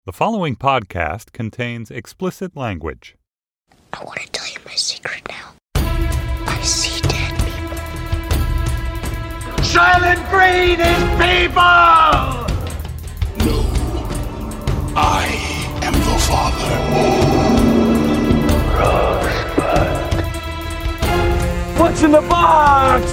The following podcast contains explicit language. I want to tell you my secret now. I see dead people. Silent Green is people! No, I am the Father. Rosebud. What's in the box?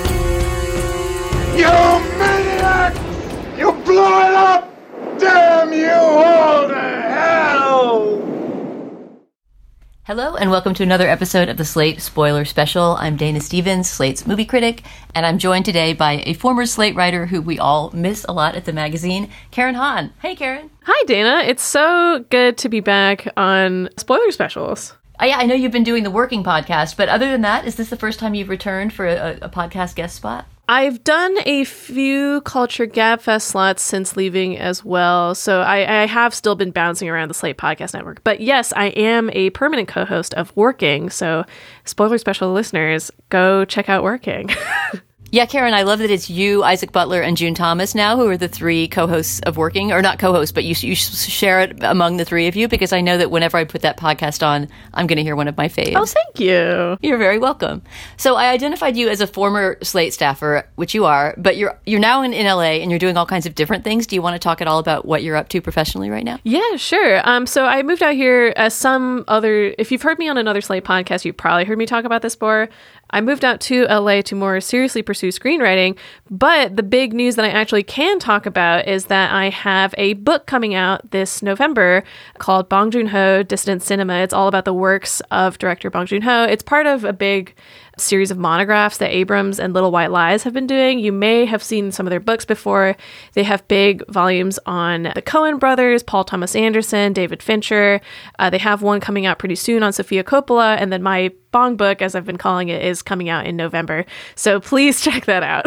You maniac! You blew it up! Damn you all to hell! Hello, and welcome to another episode of the Slate Spoiler Special. I'm Dana Stevens, Slate's movie critic, and I'm joined today by a former Slate writer who we all miss a lot at the magazine, Karen Hahn. Hey, Karen. Hi, Dana. It's so good to be back on Spoiler Specials. Yeah, I know you've been doing the Working podcast, but other than that, is this the first time you've returned for a podcast guest spot? I've done a few Culture Gabfest slots since leaving as well, so I have still been bouncing around the Slate Podcast Network. But yes, I am a permanent co-host of Working, so Spoiler Special listeners, go check out Working. Yeah, Karen, I love that it's you, Isaac Butler, and June Thomas now who are the three co-hosts of Working, or not co-hosts, but you share it among the three of you, because I know that whenever I put that podcast on, I'm going to hear one of my faves. Oh, thank you. You're very welcome. So I identified you as a former Slate staffer, which you are, but you're now in LA and you're doing all kinds of different things. Do you want to talk at all about what you're up to professionally right now? Yeah, sure. So I moved out here as some other, if you've heard me on another Slate podcast, you've probably heard me talk about this before. I moved out to LA to more seriously pursue screenwriting, but the big news that I actually can talk about is that I have a book coming out this November called Bong Joon-ho, Dissident Cinema. It's all about the works of director Bong Joon-ho. It's part of a big series of monographs that Abrams and Little White Lies have been doing. You may have seen some of their books before. They have big volumes on the Coen brothers, Paul Thomas Anderson, David Fincher. They have one coming out pretty soon on Sofia Coppola, and then my Bong book, as I've been calling it, is coming out in November. So please check that out.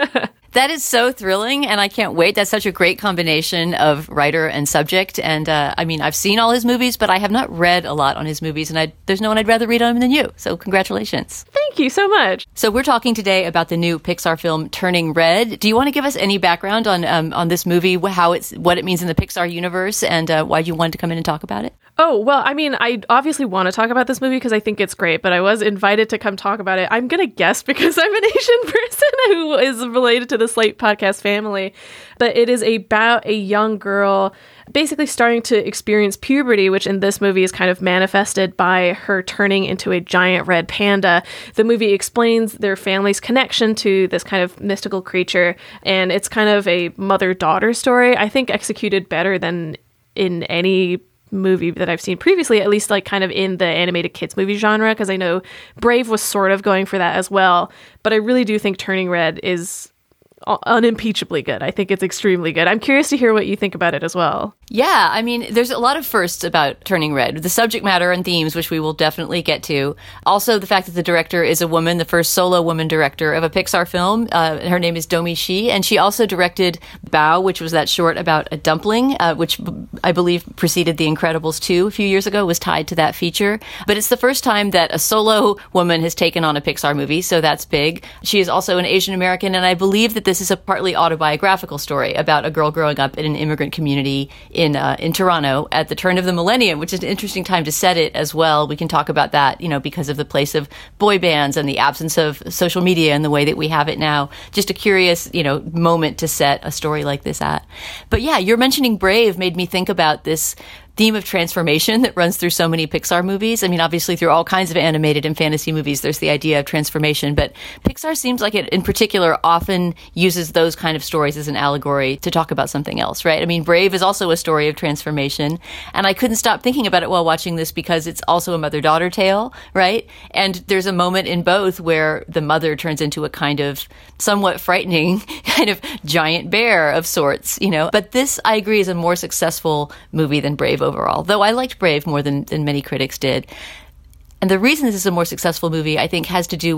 That is so thrilling, and I can't wait. That's such a great combination of writer and subject. And I mean, I've seen all his movies, but I have not read a lot on his movies, and there's no one I'd rather read on him than you. So congratulations. Thank you so much. So we're talking today about the new Pixar film Turning Red. Do you want to give us any background on this movie, what it means in the Pixar universe, and why you wanted to come in and talk about it? Oh, well, I mean, I obviously want to talk about this movie because I think it's great, but I was invited to come talk about it. I'm going to guess because I'm an Asian person who is related to the Slate podcast family. But it is about a young girl basically starting to experience puberty, which in this movie is kind of manifested by her turning into a giant red panda. The movie explains their family's connection to this kind of mystical creature, and it's kind of a mother-daughter story, I think executed better than in any movie that I've seen previously, at least like kind of in the animated kids movie genre, because I know Brave was sort of going for that as well, but I really do think Turning Red is unimpeachably good. I think it's extremely good. I'm curious to hear what you think about it as well. Yeah, I mean, there's a lot of firsts about Turning Red. The subject matter and themes, which we will definitely get to. Also, the fact that the director is a woman, the first solo woman director of a Pixar film. Her name is Domee Shi, and she also directed Bao, which was that short about a dumpling, which I believe preceded The Incredibles 2 a few years ago, was tied to that feature. But it's the first time that a solo woman has taken on a Pixar movie, so that's big. She is also an Asian American, and I believe that this is a partly autobiographical story about a girl growing up in an immigrant community in Toronto at the turn of the millennium, which is an interesting time to set it as well. We can talk about that, because of the place of boy bands and the absence of social media and the way that we have it now. Just a curious, moment to set a story like this at. But yeah, you're mentioning Brave made me think about this theme of transformation that runs through so many Pixar movies. I mean, obviously through all kinds of animated and fantasy movies, there's the idea of transformation, but Pixar seems like it in particular often uses those kind of stories as an allegory to talk about something else, right? I mean, Brave is also a story of transformation, and I couldn't stop thinking about it while watching this because it's also a mother-daughter tale, right? And there's a moment in both where the mother turns into a kind of somewhat frightening kind of giant bear of sorts, But this, I agree, is a more successful movie than Brave overall, though I liked Brave more than many critics did. And the reason this is a more successful movie, I think, has to do with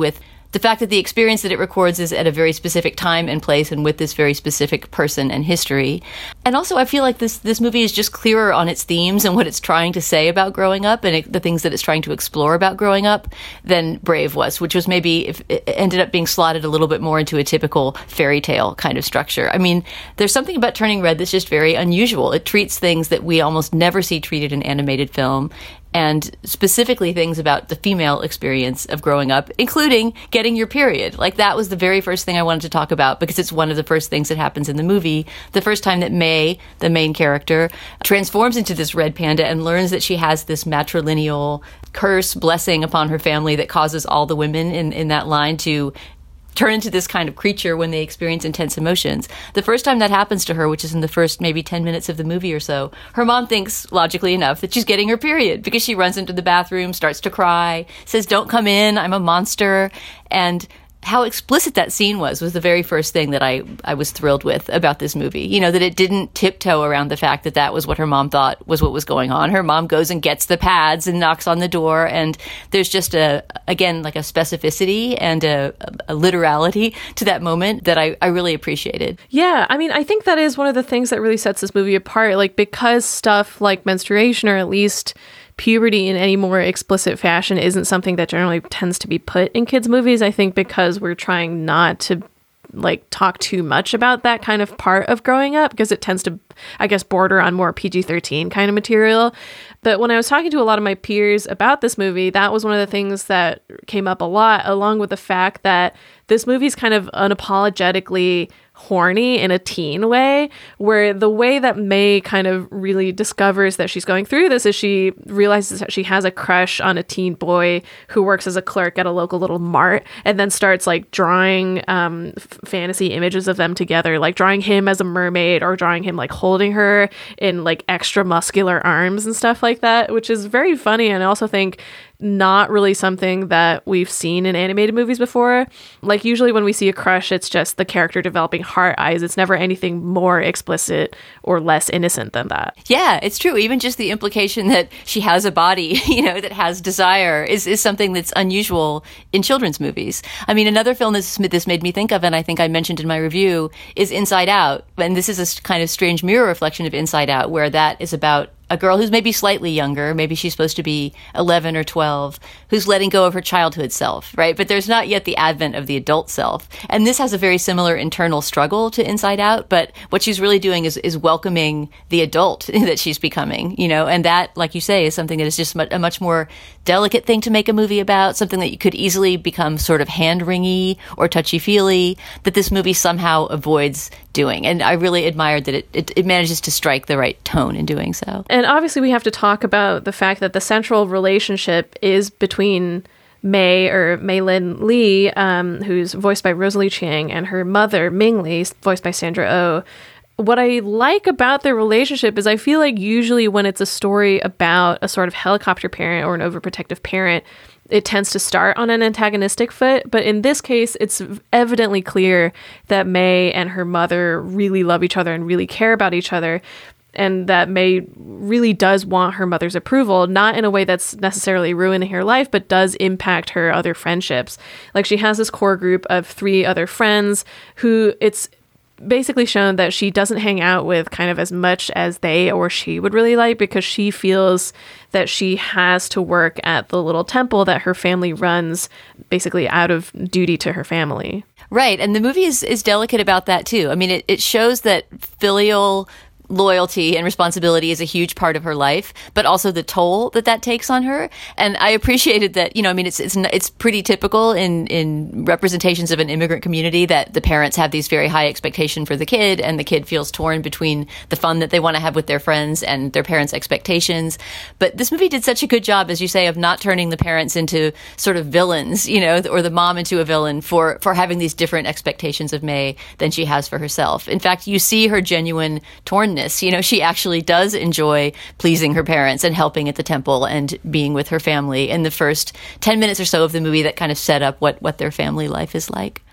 the fact that the experience that it records is at a very specific time and place and with this very specific person and history. And also, I feel like this movie is just clearer on its themes and what it's trying to say about growing up and the things that it's trying to explore about growing up than Brave was, which was maybe if it ended up being slotted a little bit more into a typical fairy tale kind of structure. I mean, there's something about Turning Red that's just very unusual. It treats things that we almost never see treated in animated film, and specifically things about the female experience of growing up, including getting your period. Like, that was the very first thing I wanted to talk about because it's one of the first things that happens in the movie. The first time that May, the main character, transforms into this red panda and learns that she has this matrilineal curse blessing upon her family that causes all the women in that line to turn into this kind of creature when they experience intense emotions. The first time that happens to her, which is in the first maybe 10 minutes of the movie or so, her mom thinks, logically enough, that she's getting her period because she runs into the bathroom, starts to cry, says, "Don't come in, I'm a monster." And how explicit that scene was the very first thing that I was thrilled with about this movie. You know, that it didn't tiptoe around the fact that that was what her mom thought was what was going on. Her mom goes and gets the pads and knocks on the door, and there's just again, like a specificity and a literality to that moment that I really appreciated. Yeah, I mean, I think that is one of the things that really sets this movie apart. Like, because stuff like menstruation, or at least puberty in any more explicit fashion, isn't something that generally tends to be put in kids' movies. I think because we're trying not to talk too much about that kind of part of growing up, because it tends to, I guess, border on more PG-13 kind of material. But when I was talking to a lot of my peers about this movie, that was one of the things that came up a lot, along with the fact that this movie's kind of unapologetically horny in a teen way, where the way that May kind of really discovers that she's going through this is she realizes that she has a crush on a teen boy who works as a clerk at a local little mart, and then starts drawing fantasy images of them together, like drawing him as a mermaid or drawing him holding her in extra muscular arms and stuff like that, which is very funny. And I also think not really something that we've seen in animated movies before. Usually when we see a crush, it's just the character developing heart eyes. It's never anything more explicit or less innocent than that. Yeah, it's true. Even just the implication that she has a body, that has desire is something that's unusual in children's movies. I mean, another film this made me think of, and I think I mentioned in my review, is Inside Out. And this is a kind of strange mirror reflection of Inside Out, where that is about a girl who's maybe slightly younger, maybe she's supposed to be 11 or 12, who's letting go of her childhood self, right? But there's not yet the advent of the adult self. And this has a very similar internal struggle to Inside Out, but what she's really doing is welcoming the adult that she's becoming, and that, like you say, is something that is just a much more delicate thing to make a movie about, something that you could easily become sort of hand-wringy or touchy-feely, that this movie somehow avoids doing. And I really admired that it manages to strike the right tone in doing so. And obviously we have to talk about the fact that the central relationship is between May, or Mei-Lin Lee, who's voiced by Rosalie Chiang, and her mother, Ming Lee, voiced by Sandra Oh. What I like about their relationship is I feel like usually when it's a story about a sort of helicopter parent or an overprotective parent, it tends to start on an antagonistic foot. But in this case, it's evidently clear that May and her mother really love each other and really care about each other, and that May really does want her mother's approval, not in a way that's necessarily ruining her life, but does impact her other friendships. She has this core group of 3 other friends who it's basically shown that she doesn't hang out with kind of as much as they or she would really like, because she feels that she has to work at the little temple that her family runs, basically out of duty to her family. Right. And the movie is delicate about that too. I mean, it shows that filial loyalty and responsibility is a huge part of her life, but also the toll that takes on her. And I appreciated that, it's pretty typical in representations of an immigrant community that the parents have these very high expectations for the kid, and the kid feels torn between the fun that they want to have with their friends and their parents' expectations. But this movie did such a good job, as you say, of not turning the parents into sort of villains, or the mom into a villain for having these different expectations of May than she has for herself. In fact, you see her genuine tornness. She actually does enjoy pleasing her parents and helping at the temple and being with her family in the first 10 minutes or so of the movie that kind of set up what their family life is like.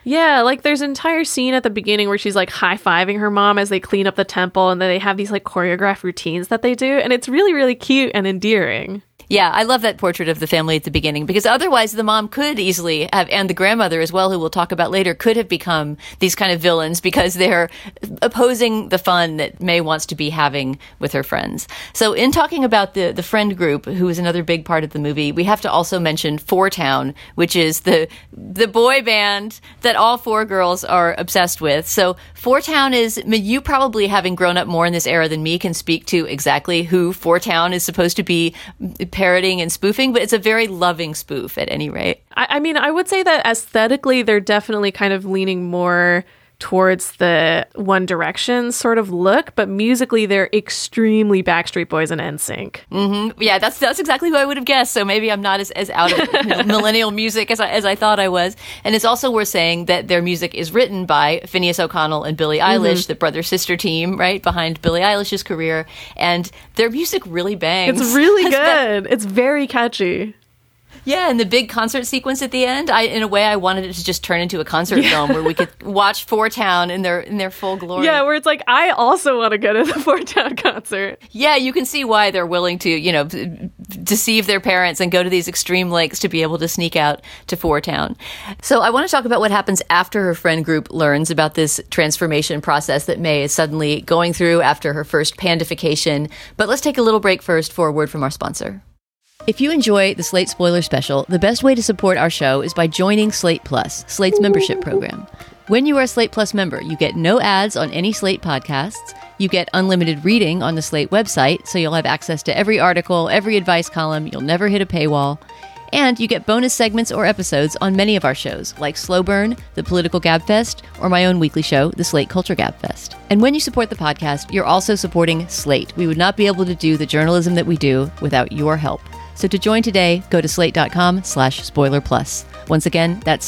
Yeah, like there's an entire scene at the beginning where she's like high-fiving her mom as they clean up the temple, and then they have these like choreographed routines that they do, and it's really, really cute and endearing. Yeah, I love that portrait of the family at the beginning, because otherwise the mom could easily have, and the grandmother as well, who we'll talk about later, could have become these kind of villains because they're opposing the fun that May wants to be having with her friends. So in talking about the friend group, who is another big part of the movie, we have to also mention Four Town, which is the boy band that all four girls are obsessed with. So Four Town is, you probably having grown up more in this era than me can speak to exactly who Four Town is supposed to be parroting and spoofing, but it's a very loving spoof at any rate. I mean, I would say that aesthetically, they're definitely kind of leaning more towards the One Direction sort of look, but musically, they're extremely Backstreet Boys and NSYNC. Mm-hmm. Yeah, that's exactly who I would have guessed. So maybe I'm not as out of millennial music as I thought I was. And it's also worth saying that their music is written by Phineas O'Connell and Billie Eilish, the brother-sister team, right, behind Billie Eilish's career. And their music really bangs. It's really good. It's very catchy. Yeah, and the big concert sequence at the end, in a way, I wanted it to just turn into a concert film where we could watch Four Town in their full glory. Yeah, where it's like, I also want to go to the Four Town concert. Yeah, you can see why they're willing to, deceive their parents and go to these extreme lengths to be able to sneak out to Four Town. So I want to talk about what happens after her friend group learns about this transformation process that May is suddenly going through after her first pandification. But let's take a little break first for a word from our sponsor. If you enjoy the Slate Spoiler Special, the best way to support our show is by joining Slate Plus, Slate's membership program. When you are a Slate Plus member, you get no ads on any Slate podcasts, you get unlimited reading on the Slate website, so you'll have access to every article, every advice column, you'll never hit a paywall, and you get bonus segments or episodes on many of our shows, like Slow Burn, The Political Gabfest, or my own weekly show, The Slate Culture Gabfest. And when you support the podcast, you're also supporting Slate. We would not be able to do the journalism that we do without your help. So to join today, go to slate.com/spoilerplus. Once again, that's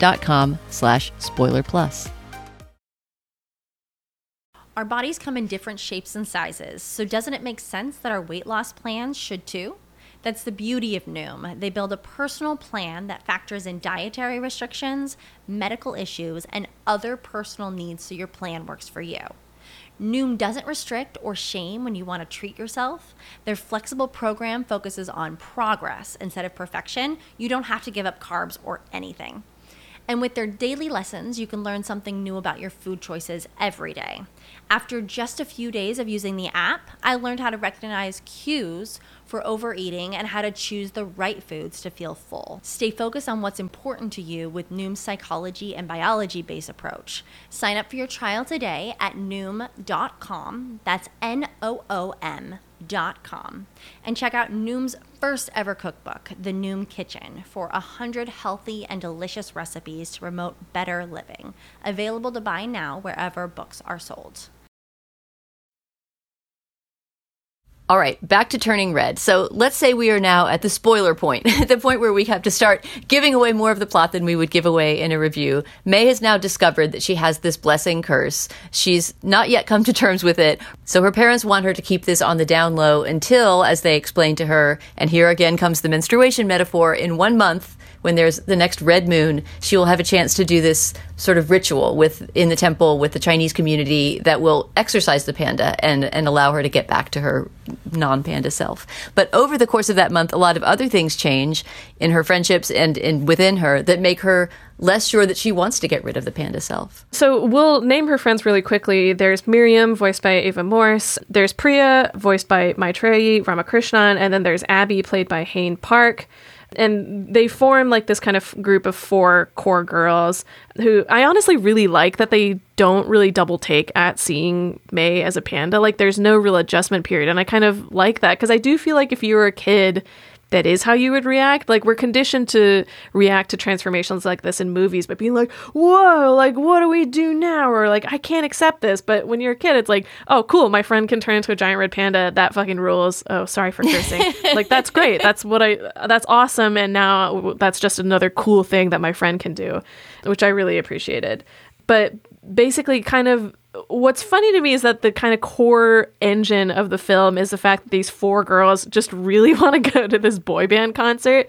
slate.com/spoilerplus. Our bodies come in different shapes and sizes, so doesn't it make sense that our weight loss plans should too? That's the beauty of Noom. They build a personal plan that factors in dietary restrictions, medical issues, and other personal needs so your plan works for you. Noom doesn't restrict or shame when you want to treat yourself. Their flexible program focuses on progress instead of perfection. You don't have to give up carbs or anything. And with their daily lessons, you can learn something new about your food choices every day. After just a few days of using the app, I learned how to recognize cues for overeating and how to choose the right foods to feel full. Stay focused on what's important to you with Noom's psychology and biology-based approach. Sign up for your trial today at Noom.com. That's NOOM.com. And check out Noom's first ever cookbook, The Noom Kitchen, for 100 healthy and delicious recipes to promote better living. Available to buy now wherever books are sold. All right, back to Turning Red. So let's say we are now at the spoiler point, the point where we have to start giving away more of the plot than we would give away in a review. May has now discovered that she has this blessing curse. She's not yet come to terms with it, so her parents want her to keep this on the down low until, as they explain to her, and here again comes the menstruation metaphor, in 1 month, when there's the next red moon, she will have a chance to do this sort of ritual in the temple with the Chinese community that will exorcise the panda and allow her to get back to her non-panda self. But over the course of that month, a lot of other things change in her friendships and within her that make her less sure that she wants to get rid of the panda self. So we'll name her friends really quickly. There's Miriam, voiced by Ava Morse. There's Priya, voiced by Maitreyi Ramakrishnan. And then there's Abby, played by Hayne Park. And they form like this kind of group of 4 core girls who I honestly really like that they don't really double take at seeing May as a panda. Like there's no real adjustment period. And I kind of like that because I do feel like if you were a kid, that is how you would react. Like we're conditioned to react to transformations like this in movies by being like, whoa, like what do we do now? Or like, I can't accept this. But when you're a kid, it's like, oh, cool, my friend can turn into a giant red panda. That fucking rules. Oh, sorry for cursing. Like, that's great. That's awesome. And now that's just another cool thing that my friend can do, which I really appreciated. But basically kind of what's funny to me is that the kind of core engine of the film is the fact that these 4 girls just really want to go to this boy band concert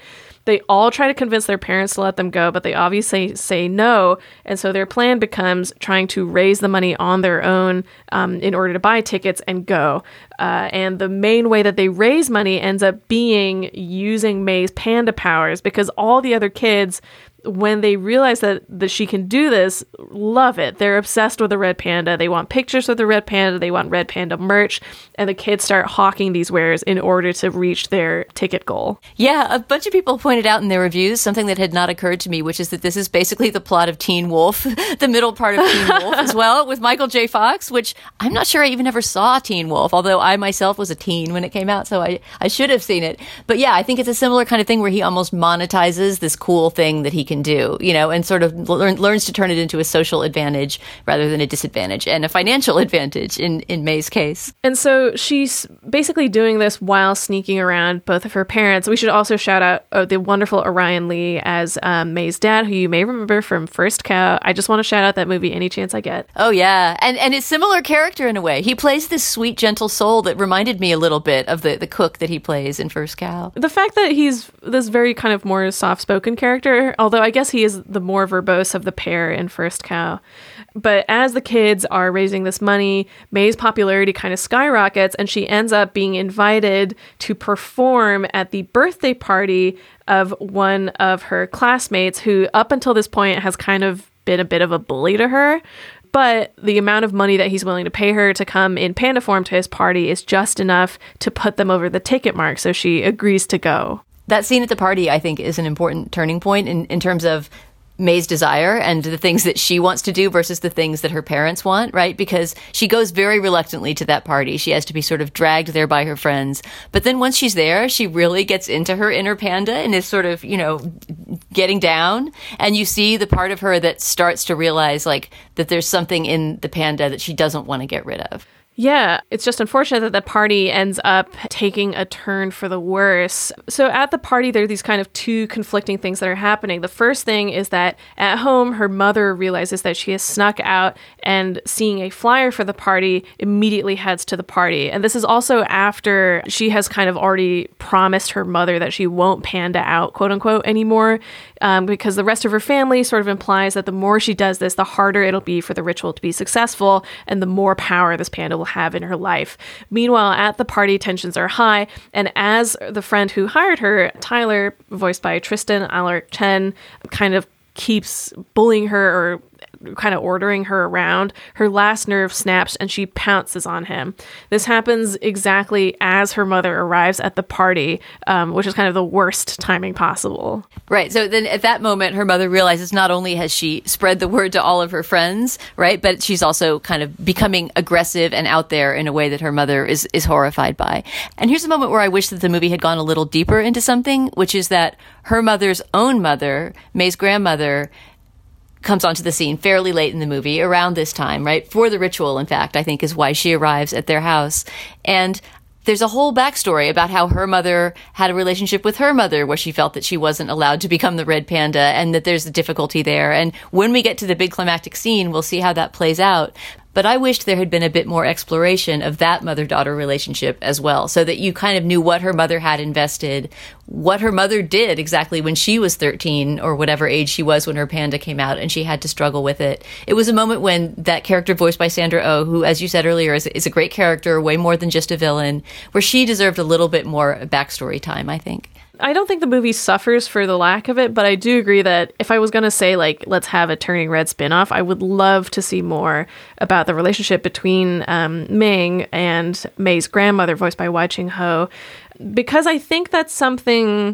They all try to convince their parents to let them go, but they obviously say no. And so their plan becomes trying to raise the money on their own in order to buy tickets and go. And the main way that they raise money ends up being using May's panda powers, because all the other kids, when they realize that she can do this, love it. They're obsessed with the red panda. They want pictures of the red panda. They want red panda merch. And the kids start hawking these wares in order to reach their ticket goal. Yeah, a bunch of people pointed out in their reviews something that had not occurred to me, which is that this is basically the plot of Teen Wolf, the middle part of Teen Wolf as well, with Michael J. Fox, which I'm not sure I even ever saw Teen Wolf, although I myself was a teen when it came out, so I should have seen it. But yeah, I think it's a similar kind of thing where he almost monetizes this cool thing that he can do, and sort of learns to turn it into a social advantage rather than a disadvantage, and a financial advantage in May's case. And so she's basically doing this while sneaking around both of her parents. We should also shout out the wonderful Orion Lee as May's dad, who you may remember from First Cow. I just want to shout out that movie any chance I get. Oh, yeah. And it's similar character in a way. He plays this sweet, gentle soul that reminded me a little bit of the cook that he plays in First Cow. The fact that he's this very kind of more soft-spoken character, although I guess he is the more verbose of the pair in First Cow. But as the kids are raising this money, May's popularity kind of skyrockets, and she ends up being invited to perform at the birthday party of one of her classmates, who up until this point has kind of been a bit of a bully to her. But the amount of money that he's willing to pay her to come in panda form to his party is just enough to put them over the ticket mark, so she agrees to go. That scene at the party, I think, is an important turning point in terms of May's desire and the things that she wants to do versus the things that her parents want, right? Because she goes very reluctantly to that party. She has to be sort of dragged there by her friends. But then once she's there, she really gets into her inner panda and is sort of, getting down. And you see the part of her that starts to realize, that there's something in the panda that she doesn't want to get rid of. Yeah, it's just unfortunate that the party ends up taking a turn for the worse. So at the party, there are these kind of two conflicting things that are happening. The first thing is that at home, her mother realizes that she has snuck out, and seeing a flyer for the party, immediately heads to the party. And this is also after she has kind of already promised her mother that she won't panda out, quote unquote, anymore, because the rest of her family sort of implies that the more she does this, the harder it'll be for the ritual to be successful, and the more power this panda will have in her life. Meanwhile, at the party, tensions are high, and as the friend who hired her, Tyler, voiced by Tristan Alaric Chen, kind of keeps bullying her or kind of ordering her around, her last nerve snaps and she pounces on him. This happens exactly as her mother arrives at the party, which is kind of the worst timing possible. Right. So then at that moment, her mother realizes not only has she spread the word to all of her friends, right, but she's also kind of becoming aggressive and out there in a way that her mother is horrified by. And here's a moment where I wish that the movie had gone a little deeper into something, which is that her mother's own mother, May's grandmother, comes onto the scene fairly late in the movie, around this time, right? For the ritual, in fact, I think is why she arrives at their house. And there's a whole backstory about how her mother had a relationship with her mother where she felt that she wasn't allowed to become the red panda and that there's a difficulty there. And when we get to the big climactic scene, we'll see how that plays out. But I wished there had been a bit more exploration of that mother-daughter relationship as well, so that you kind of knew what her mother had invested, what her mother did exactly when she was 13 or whatever age she was when her panda came out and she had to struggle with it. It was a moment when that character voiced by Sandra Oh, who, as you said earlier, is a great character, way more than just a villain, where she deserved a little bit more backstory time, I think. I don't think the movie suffers for the lack of it, but I do agree that if I was going to say, let's have a Turning Red spinoff, I would love to see more about the relationship between Ming and May's grandmother, voiced by Wai Ching Ho, because I think that's something,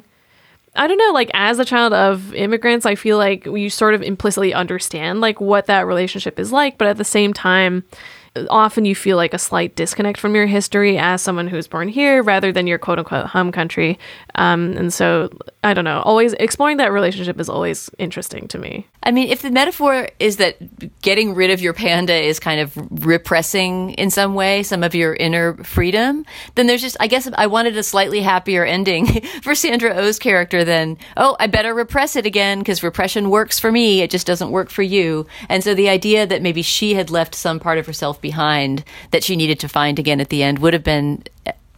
I don't know, as a child of immigrants, I feel like you sort of implicitly understand, what that relationship is like, but at the same time, often you feel a slight disconnect from your history as someone who's born here rather than your quote-unquote home country. And so, I don't know, always exploring that relationship is always interesting to me. I mean, if the metaphor is that getting rid of your panda is kind of repressing in some way some of your inner freedom, then there's just, I guess I wanted a slightly happier ending for Sandra Oh's character than, I better repress it again because repression works for me, it just doesn't work for you. And so the idea that maybe she had left some part of herself behind that she needed to find again at the end would have been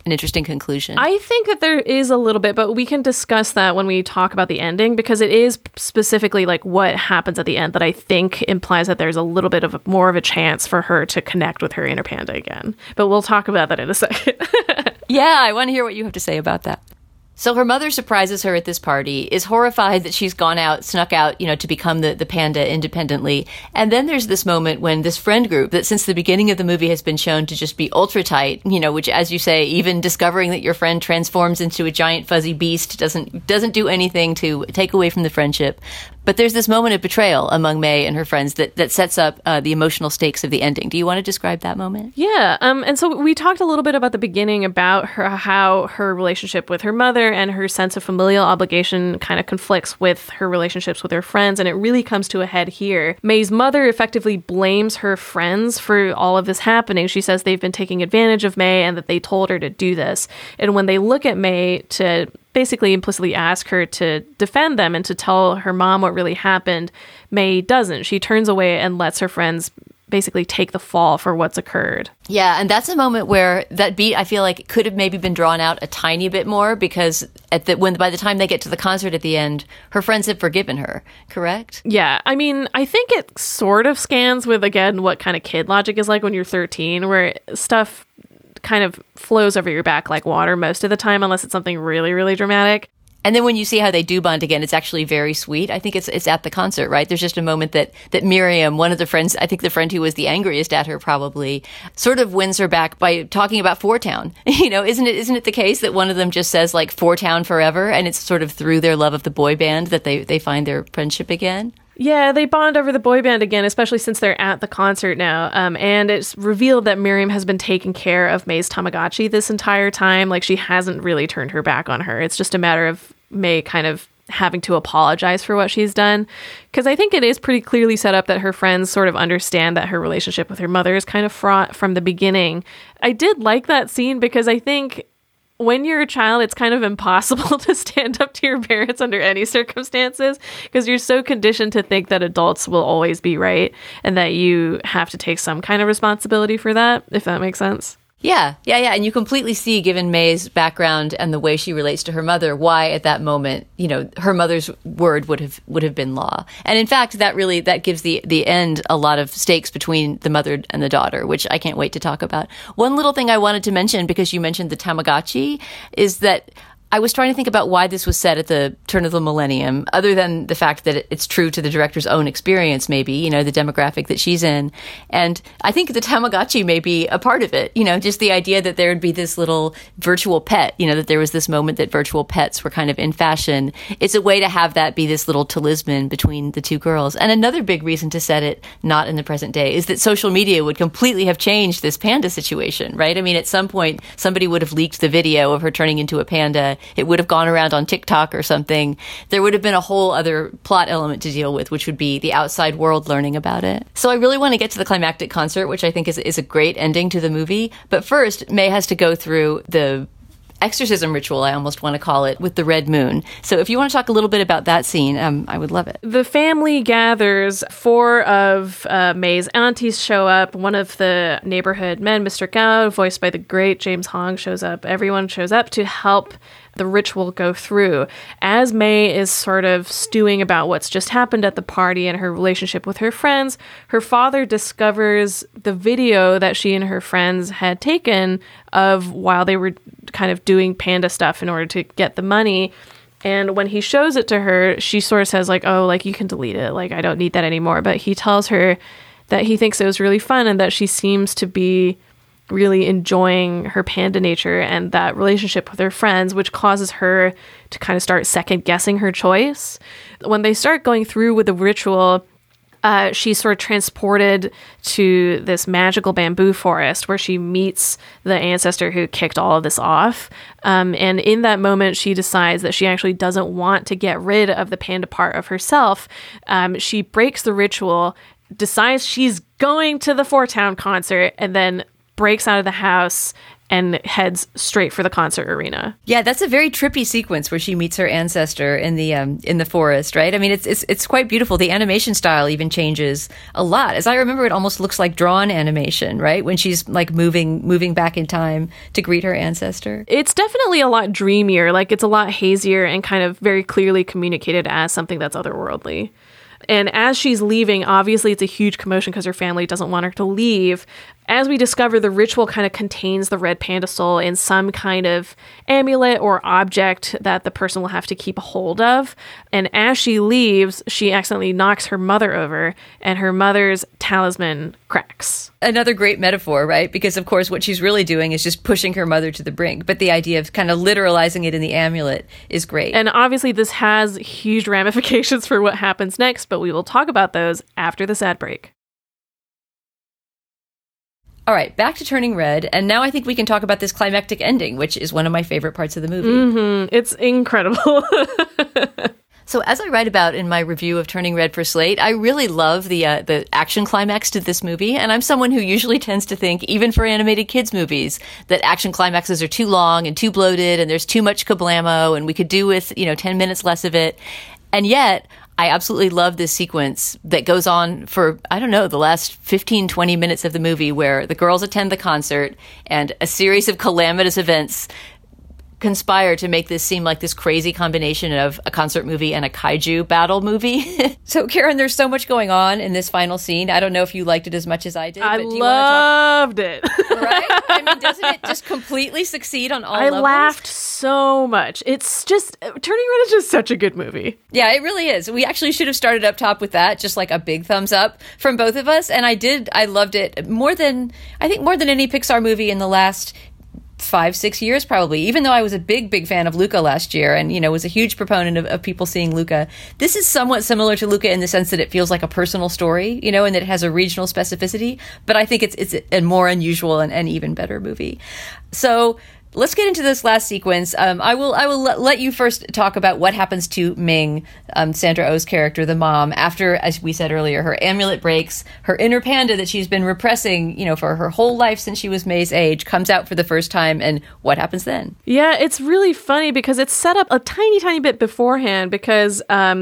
an interesting conclusion. I think that there is a little bit, but we can discuss that when we talk about the ending, because it is specifically like what happens at the end that I think implies that there's a little bit of more of a chance for her to connect with her inner panda again. But we'll talk about that in a second. Yeah, I want to hear what you have to say about that. So her mother surprises her at this party, is horrified that she's snuck out, to become the panda independently. And then there's this moment when this friend group that since the beginning of the movie has been shown to just be ultra tight, which, as you say, even discovering that your friend transforms into a giant fuzzy beast doesn't do anything to take away from the friendship. But there's this moment of betrayal among May and her friends that sets up the emotional stakes of the ending. Do you want to describe that moment? Yeah. And so we talked a little bit about the beginning about how her relationship with her mother and her sense of familial obligation kind of conflicts with her relationships with her friends. And it really comes to a head here. May's mother effectively blames her friends for all of this happening. She says they've been taking advantage of May and that they told her to do this. And when they look at May to basically implicitly ask her to defend them and to tell her mom what really happened, May doesn't. She turns away and lets her friends basically take the fall for what's occurred. Yeah, and that's a moment where that beat, I feel like, could have maybe been drawn out a tiny bit more, because by the time they get to the concert at the end, her friends have forgiven her, correct? Yeah, I mean, I think it sort of scans with, again, what kind of kid logic is like when you're 13, where stuff kind of flows over your back like water most of the time, unless it's something really, really dramatic. And then when you see how they do bond again, it's actually very sweet. I think it's at the concert, right? There's just a moment that Miriam, one of the friends, I think the friend who was the angriest at her probably, sort of wins her back by talking about Four Town. Isn't it the case that one of them just says like Four Town forever, and it's sort of through their love of the boy band that they find their friendship again? Yeah, they bond over the boy band again, especially since they're at the concert now. And it's revealed that Miriam has been taking care of May's Tamagotchi this entire time. Like, she hasn't really turned her back on her. It's just a matter of May kind of having to apologize for what she's done. Because I think it is pretty clearly set up that her friends sort of understand that her relationship with her mother is kind of fraught from the beginning. I did like that scene because I think when you're a child, it's kind of impossible to stand up to your parents under any circumstances, because you're so conditioned to think that adults will always be right and that you have to take some kind of responsibility for that, if that makes sense. Yeah. And you completely see, given May's background and the way she relates to her mother, why at that moment, her mother's word would have been law. And in fact, that gives the end a lot of stakes between the mother and the daughter, which I can't wait to talk about. One little thing I wanted to mention, because you mentioned the Tamagotchi, is that I was trying to think about why this was set at the turn of the millennium, other than the fact that it's true to the director's own experience, maybe, the demographic that she's in. And I think the Tamagotchi may be a part of it, just the idea that there would be this little virtual pet, that there was this moment that virtual pets were kind of in fashion. It's a way to have that be this little talisman between the two girls. And another big reason to set it not in the present day is that social media would completely have changed this panda situation, right? I mean, at some point, somebody would have leaked the video of her turning into a panda. It would have gone around on TikTok or something. There would have been a whole other plot element to deal with, which would be the outside world learning about it. So I really want to get to the climactic concert, which I think is a great ending to the movie. But first, May has to go through the exorcism ritual, I almost want to call it, with the red moon. So if you want to talk a little bit about that scene, I would love it. The family gathers. 4 of May's aunties show up. One of the neighborhood men, Mr. Gao, voiced by the great James Hong, shows up. Everyone shows up to help the ritual go through. As May is sort of stewing about what's just happened at the party and her relationship with her friends, her father discovers the video that she and her friends had taken of while they were kind of doing panda stuff in order to get the money. And when he shows it to her, she sort of says like, oh, like, you can delete it. Like, I don't need that anymore. But he tells her that he thinks it was really fun and that she seems to be really enjoying her panda nature and that relationship with her friends, which causes her to kind of start second guessing her choice. When they start going through with the ritual, she's sort of transported to this magical bamboo forest where she meets the ancestor who kicked all of this off. And in that moment, she decides that she actually doesn't want to get rid of the panda part of herself. She breaks the ritual, decides she's going to the Four Town concert, and then breaks out of the house and heads straight for the concert arena. Yeah, that's a very trippy sequence where she meets her ancestor in the forest, right? I mean, it's quite beautiful. The animation style even changes a lot. As I remember, it almost looks like drawn animation, right? When she's like moving back in time to greet her ancestor. It's definitely a lot dreamier. Like, it's a lot hazier and kind of very clearly communicated as something that's otherworldly. And as she's leaving, obviously it's a huge commotion because her family doesn't want her to leave. As we discover, the ritual kind of contains the red panda soul in some kind of amulet or object that the person will have to keep a hold of. And as she leaves, she accidentally knocks her mother over, and her mother's talisman cracks. Another great metaphor, right? Because, of course, what she's really doing is just pushing her mother to the brink. But the idea of kind of literalizing it in the amulet is great. And obviously, this has huge ramifications for what happens next, but we will talk about those after this ad break. All right, back to Turning Red, and now I think we can talk about this climactic ending, which is one of my favorite parts of the movie. Mm-hmm. It's incredible. So as I write about in my review of Turning Red for Slate, I really love the action climax to this movie, and I'm someone who usually tends to think, even for animated kids movies, that action climaxes are too long and too bloated, and there's too much kablamo, and we could do with 10 minutes less of it. And yet, I absolutely love this sequence that goes on for, I don't know, the last 15, 20 minutes of the movie, where the girls attend the concert and a series of calamitous events conspire to make this seem like this crazy combination of a concert movie and a kaiju battle movie. So, Karen, there's so much going on in this final scene. I don't know if you liked it as much as I did. I but do you loved it. Right? I mean, doesn't it just completely succeed on all levels? I laughed so much. It's just, Turning Red is just such a good movie. Yeah, it really is. We actually should have started up top with that, just like a big thumbs up from both of us. And I loved it more than any Pixar movie in the last 5-6 years, probably, even though I was a big fan of Luca last year and, was a huge proponent of people seeing Luca. This is somewhat similar to Luca in the sense that it feels like a personal story, and that it has a regional specificity, but I think it's a more unusual and even better movie. So let's get into this last sequence. I will let you first talk about what happens to Ming, Sandra Oh's character, the mom, after, as we said earlier, her amulet breaks, her inner panda that she's been repressing, for her whole life since she was May's age, comes out for the first time, and what happens then? Yeah, it's really funny because it's set up a tiny bit beforehand because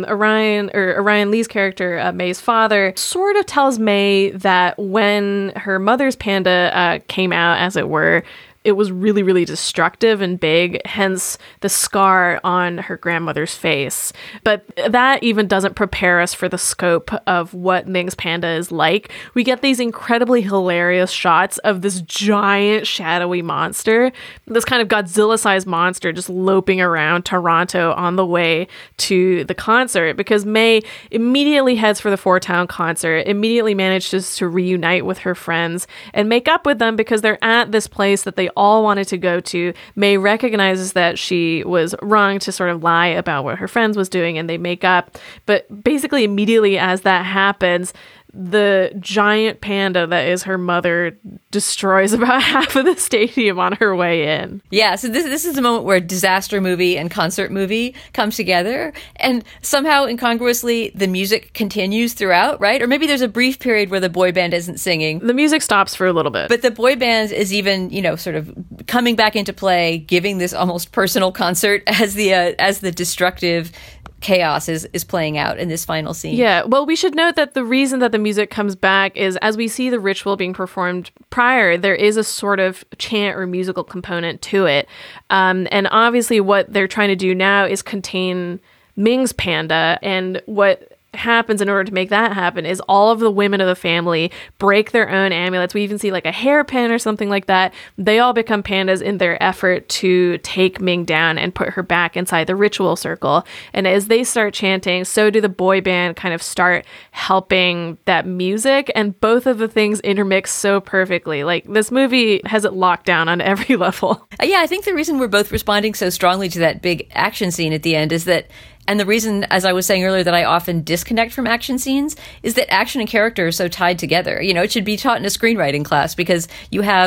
Orion Lee's character, May's father, sort of tells May that when her mother's panda came out, as it were, it was really, really destructive and big, hence the scar on her grandmother's face. But that even doesn't prepare us for the scope of what Ming's panda is like. We get these incredibly hilarious shots of this giant shadowy monster, this kind of Godzilla-sized monster just loping around Toronto on the way to the concert, because May immediately heads for the Four Town concert, immediately manages to reunite with her friends and make up with them because they're at this place that they all wanted to go to. May recognizes that she was wrong to sort of lie about what her friends was doing, and they make up. But basically immediately as that happens, the giant panda that is her mother destroys about half of the stadium on her way in. Yeah, so this is the moment where disaster movie and concert movie comes together, and somehow incongruously the music continues throughout, right? Or maybe there's a brief period where the boy band isn't singing. The music stops for a little bit. But the boy band is even, sort of coming back into play, giving this almost personal concert as the destructive chaos is playing out in this final scene. Yeah, well, we should note that the reason that the music comes back is as we see the ritual being performed prior, there is a sort of chant or musical component to it. And obviously what they're trying to do now is contain Ming's panda, and what happens in order to make that happen is all of the women of the family break their own amulets. We even see like a hairpin or something like that. They all become pandas in their effort to take Ming down and put her back inside the ritual circle. And as they start chanting, so do the boy band kind of start helping that music, and both of the things intermix so perfectly. Like, this movie has it locked down on every level. Yeah, I think the reason we're both responding so strongly to that big action scene at the end is that, and the reason, as I was saying earlier, that I often disconnect from action scenes is that action and character are so tied together. It should be taught in a screenwriting class, because you have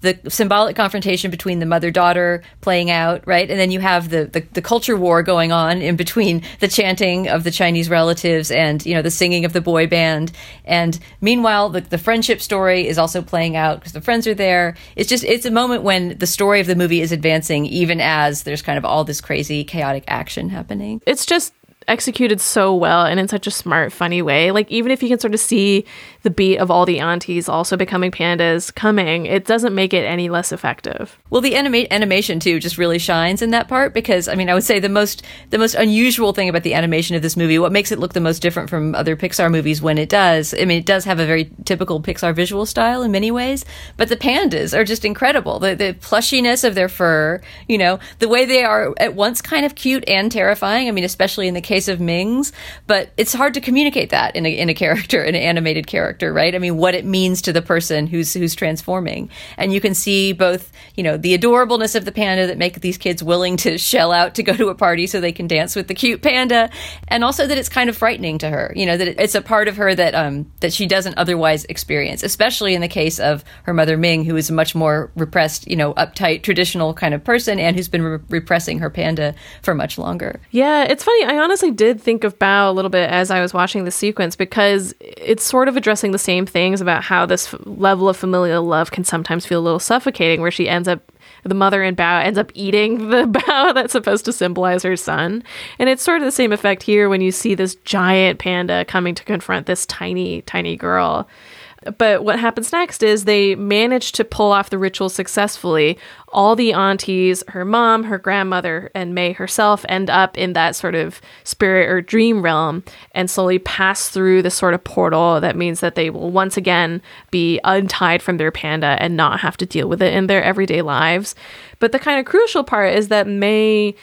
the symbolic confrontation between the mother-daughter playing out, right? And then you have the culture war going on in between the chanting of the Chinese relatives and, you know, the singing of the boy band. And meanwhile, the friendship story is also playing out because the friends are there. It's a moment when the story of the movie is advancing, even as there's kind of all this crazy, chaotic action happening. It's just executed so well and in such a smart, funny way. Like, even if you can sort of see the beat of all the aunties also becoming pandas coming, it doesn't make it any less effective. Well, the animation too just really shines in that part because, I mean, I would say the most unusual thing about the animation of this movie, what makes it look the most different from other Pixar movies when it does, I mean, it does have a very typical Pixar visual style in many ways, but the pandas are just incredible. The plushiness of their fur, you know, the way they are at once kind of cute and terrifying. I mean, especially in the case of Ming's, but it's hard to communicate that in a character, an animated character, right? I mean, what it means to the person who's transforming. And you can see both, you know, the adorableness of the panda that make these kids willing to shell out to go to a party so they can dance with the cute panda, and also that it's kind of frightening to her, you know, that it's a part of her that she doesn't otherwise experience, especially in the case of her mother Ming, who is a much more repressed, you know, uptight, traditional kind of person and who's been repressing her panda for much longer. Yeah, it's funny. I honestly did think of Bao a little bit as I was watching the sequence because it's sort of addressing the same things about how this level of familial love can sometimes feel a little suffocating, where the mother in Bao ends up eating the Bao that's supposed to symbolize her son. And it's sort of the same effect here when you see this giant panda coming to confront this tiny, tiny girl. But what happens next is they manage to pull off the ritual successfully. All the aunties, her mom, her grandmother, and May herself end up in that sort of spirit or dream realm and slowly pass through this sort of portal that means that they will once again be untied from their panda and not have to deal with it in their everyday lives. But the kind of crucial part is that May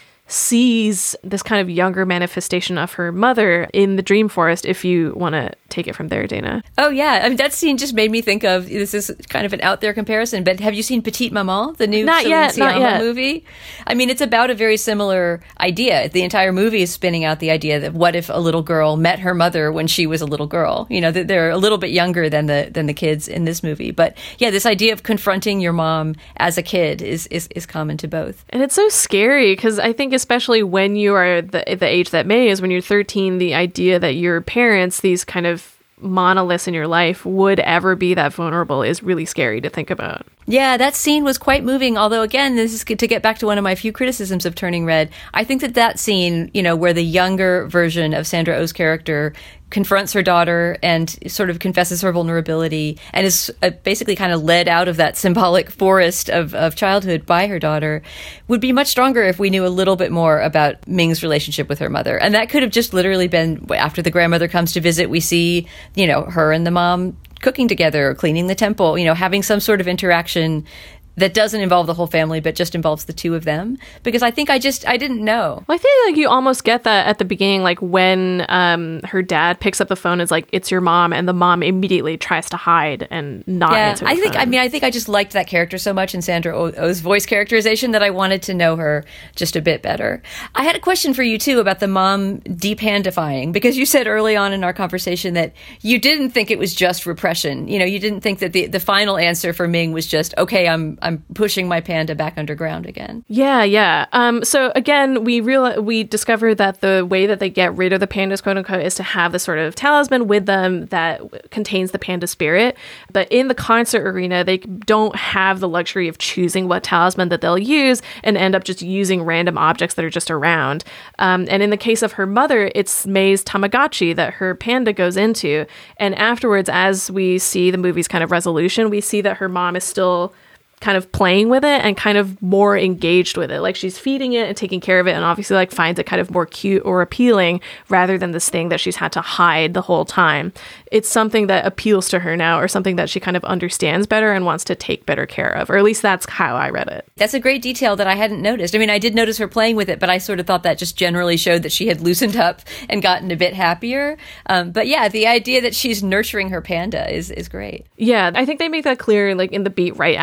sees this kind of younger manifestation of her mother in the dream forest, if you want to take it from there, Dana. Oh, yeah. I mean, that scene just made me think of, this is kind of an out there comparison, but have you seen Petite Maman, the new Celine Sciamma movie? I mean, it's about a very similar idea. The entire movie is spinning out the idea that what if a little girl met her mother when she was a little girl? You know, they're a little bit younger than the kids in this movie. But yeah, this idea of confronting your mom as a kid is common to both. And it's so scary because I think especially when you are the age that May is, when you're 13, the idea that your parents, these kind of monoliths in your life, would ever be that vulnerable is really scary to think about. Yeah, that scene was quite moving. Although, again, this is to get back to one of my few criticisms of Turning Red. I think that scene, you know, where the younger version of Sandra Oh's character confronts her daughter and sort of confesses her vulnerability and is basically kind of led out of that symbolic forest of childhood by her daughter, would be much stronger if we knew a little bit more about Ming's relationship with her mother. And that could have just literally been after the grandmother comes to visit, we see, you know, her and the mom cooking together or cleaning the temple, you know, having some sort of interaction that doesn't involve the whole family, but just involves the two of them. Because I think I didn't know. Well, I feel like you almost get that at the beginning, like when her dad picks up the phone and is like, "It's your mom," and the mom immediately tries to hide and not answer the phone. I think I just liked that character so much in Sandra Oh's voice characterization that I wanted to know her just a bit better. I had a question for you too about the mom depandifying, because you said early on in our conversation that you didn't think it was just repression. You know, you didn't think that the final answer for Ming was just, okay, I'm pushing my panda back underground again. Yeah. So again, we discovered that the way that they get rid of the pandas, quote unquote, is to have this sort of talisman with them that contains the panda spirit. But in the concert arena, they don't have the luxury of choosing what talisman that they'll use and end up just using random objects that are just around. And in the case of her mother, it's May's Tamagotchi that her panda goes into. And afterwards, as we see the movie's kind of resolution, we see that her mom is still kind of playing with it and kind of more engaged with it. Like, she's feeding it and taking care of it and obviously like finds it kind of more cute or appealing rather than this thing that she's had to hide the whole time. It's something that appeals to her now, or something that she kind of understands better and wants to take better care of, or at least that's how I read it. That's a great detail that I hadn't noticed. I mean, I did notice her playing with it, but I sort of thought that just generally showed that she had loosened up and gotten a bit happier. But yeah, the idea that she's nurturing her panda is great. Yeah, I think they make that clear, like in the beat right after that.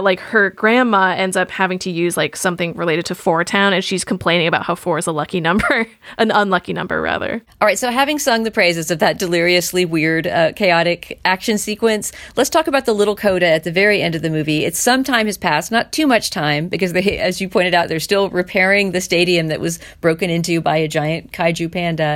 that like her grandma ends up having to use like something related to 4town, and she's complaining about how 4 is a lucky number, an unlucky number rather. All right, so having sung the praises of that deliriously weird, chaotic action sequence, let's talk about the little coda at the very end of the movie. It's some time has passed, not too much time, because they, as you pointed out, they're still repairing the stadium that was broken into by a giant kaiju panda.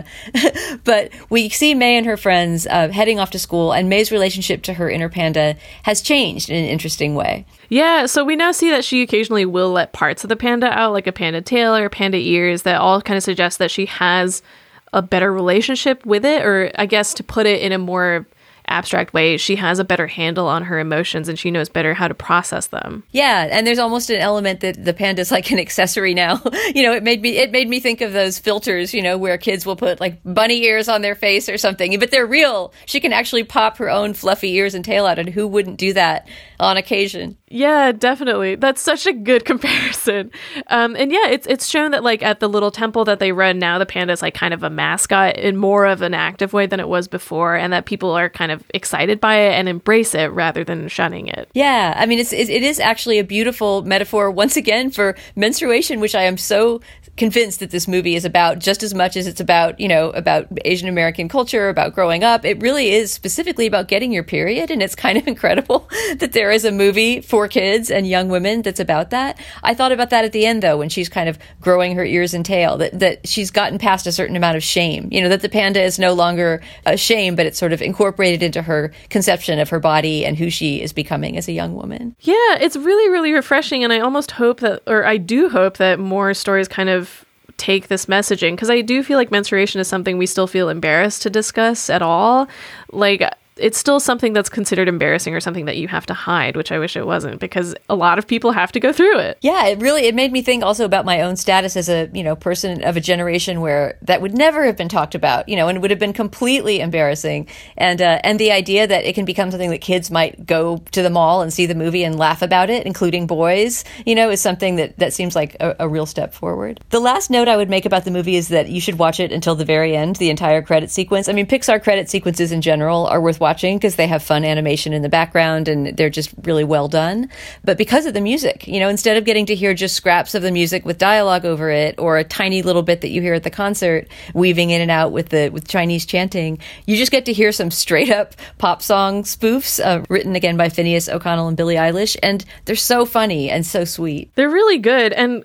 But we see May and her friends heading off to school, and May's relationship to her inner panda has changed in an interesting way. Yeah, so we now see that she occasionally will let parts of the panda out, like a panda tail or panda ears, that all kind of suggest that she has a better relationship with it, or I guess to put it in a more abstract way, she has a better handle on her emotions and she knows better how to process them. Yeah, and there's almost an element that the panda's like an accessory now. It made me think of those filters, where kids will put like bunny ears on their face or something, but they're real. She can actually pop her own fluffy ears and tail out, and who wouldn't do that on occasion? Yeah, definitely. That's such a good comparison. And yeah, it's shown that like at the little temple that they run now, the panda is like kind of a mascot in more of an active way than it was before, and that people are kind of excited by it and embrace it rather than shunning it. Yeah, I mean, it is actually a beautiful metaphor once again for menstruation, which I am so convinced that this movie is about just as much as it's about, about Asian American culture, about growing up. It really is specifically about getting your period, and it's kind of incredible that there is a movie for kids and young women that's about that. I thought about that at the end, though, when she's kind of growing her ears and tail, that she's gotten past a certain amount of shame, that the panda is no longer a shame, but it's sort of incorporated into her conception of her body and who she is becoming as a young woman. Yeah, it's really, really refreshing, and I almost hope that, or I do hope that more stories kind of take this messaging, because I do feel like menstruation is something we still feel embarrassed to discuss at all. Like, it's still something that's considered embarrassing or something that you have to hide, which I wish it wasn't, because a lot of people have to go through it. Yeah, it made me think also about my own status as a, person of a generation where that would never have been talked about, and would have been completely embarrassing. And the idea that it can become something that kids might go to the mall and see the movie and laugh about it, including boys, is something that seems like a real step forward. The last note I would make about the movie is that you should watch it until the very end, the entire credit sequence. I mean, Pixar credit sequences in general are worth watching because they have fun animation in the background and they're just really well done. But because of the music, instead of getting to hear just scraps of the music with dialogue over it, or a tiny little bit that you hear at the concert weaving in and out with Chinese chanting, you just get to hear some straight up pop song spoofs written again by Phineas O'Connell and Billie Eilish, and they're so funny and so sweet. They're really good and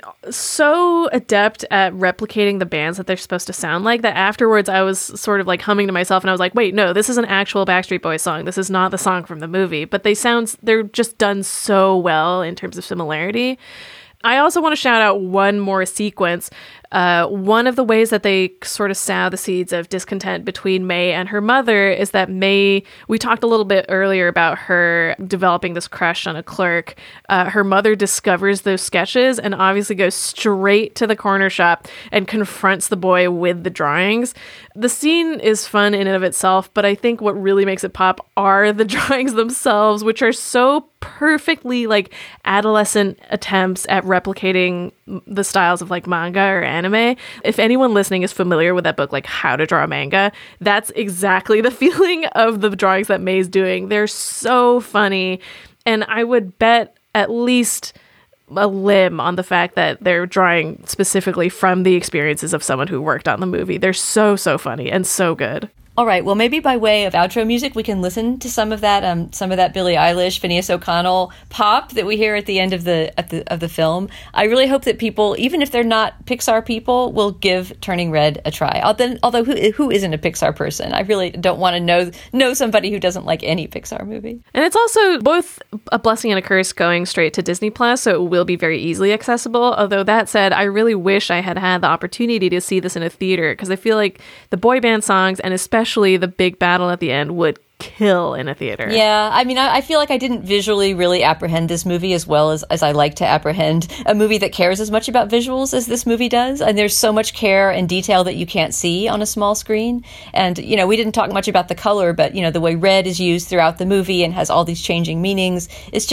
so adept at replicating the bands that they're supposed to sound like that afterwards I was sort of like humming to myself and I was like, wait, no, this is an actual Backstreet Boys song. This is not the song from the movie, but they're just done so well in terms of similarity. I also want to shout out one more sequence. One of the ways that they sort of sow the seeds of discontent between May and her mother is that May, we talked a little bit earlier about her developing this crush on a clerk. Her mother discovers those sketches and obviously goes straight to the corner shop and confronts the boy with the drawings. The scene is fun in and of itself, but I think what really makes it pop are the drawings themselves, which are so perfectly like adolescent attempts at replicating the styles of like manga or anime. If anyone listening is familiar with that book, like How to Draw Manga, that's exactly the feeling of the drawings that May's doing. They're so funny. And I would bet at least a limb on the fact that they're drawing specifically from the experiences of someone who worked on the movie. They're so, so funny and so good. All right, well, maybe by way of outro music, we can listen to some of that Billie Eilish, Phineas O'Connell pop that we hear at the end of the film. I really hope that people, even if they're not Pixar people, will give Turning Red a try. Although who isn't a Pixar person? I really don't want to know somebody who doesn't like any Pixar movie. And it's also both a blessing and a curse going straight to Disney Plus, so it will be very easily accessible. Although that said, I really wish I had the opportunity to see this in a theater, because I feel like the boy band songs and especially the big battle at the end would kill in a theater. Yeah, I mean, I feel like I didn't visually really apprehend this movie as well as I like to apprehend a movie that cares as much about visuals as this movie does. And there's so much care and detail that you can't see on a small screen. And, we didn't talk much about the color, but, the way red is used throughout the movie and has all these changing meanings.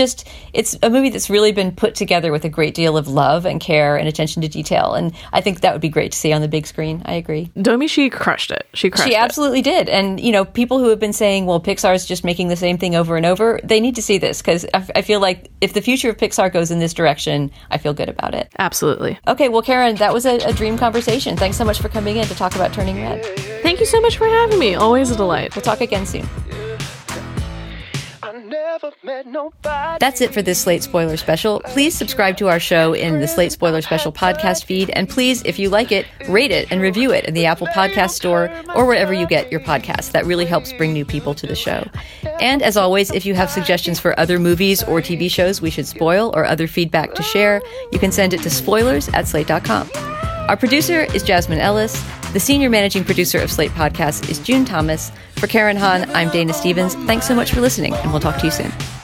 It's a movie that's really been put together with a great deal of love and care and attention to detail. And I think that would be great to see on the big screen. I agree. Domee Shi crushed it. She absolutely did. And, people who have been saying, well, well, Pixar's just making the same thing over and over, they need to see this, because I feel like if the future of Pixar goes in this direction, I feel good about it. Absolutely. Okay, well, Karen, that was a dream conversation. Thanks so much for coming in to talk about Turning Red. Thank you so much for having me. Always a delight. We'll talk again soon. That's it for this Slate Spoiler Special. Please subscribe to our show in the Slate Spoiler Special podcast feed. And please, if you like it, rate it and review it in the Apple Podcast Store or wherever you get your podcasts. That really helps bring new people to the show. And as always, if you have suggestions for other movies or TV shows we should spoil or other feedback to share, you can send it to spoilers@slate.com. Our producer is Jasmine Ellis. The senior managing producer of Slate Podcasts is June Thomas. For Karen Hahn, I'm Dana Stevens. Thanks so much for listening, and we'll talk to you soon.